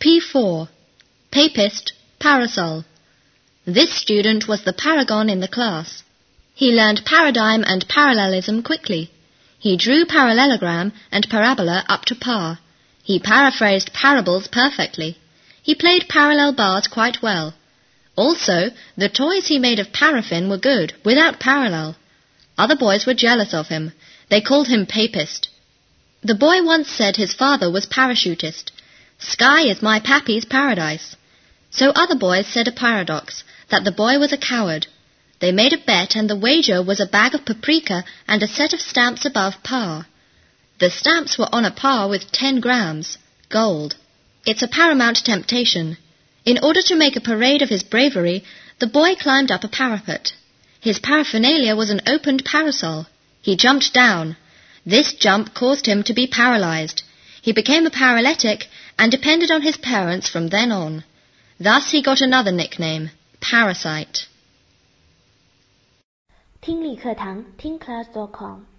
P4. Papist, parasol. This student was the paragon in the class. He learned paradigm and parallelism quickly. He drew parallelogram and parabola up to par. He paraphrased parables perfectly. He played parallel bars quite well. Also, the toys he made of paraffin were good, without parallel. Other boys were jealous of him. They called him papist. The boy once said his father was parachutist. Sky is my pappy's paradise. So other boys said a paradox, that the boy was a coward. They made a bet, and the wager was a bag of paprika and a set of stamps above par. The stamps were on a par with 10 grams, gold. It's a paramount temptation. In order to make a parade of his bravery, the boy climbed up a parapet. His paraphernalia was an opened parasol. He jumped down. This jump caused him to be paralyzed. He became a paralytic and depended on his parents from then on. Thus he got another nickname, Parasite. 听力课堂听class.com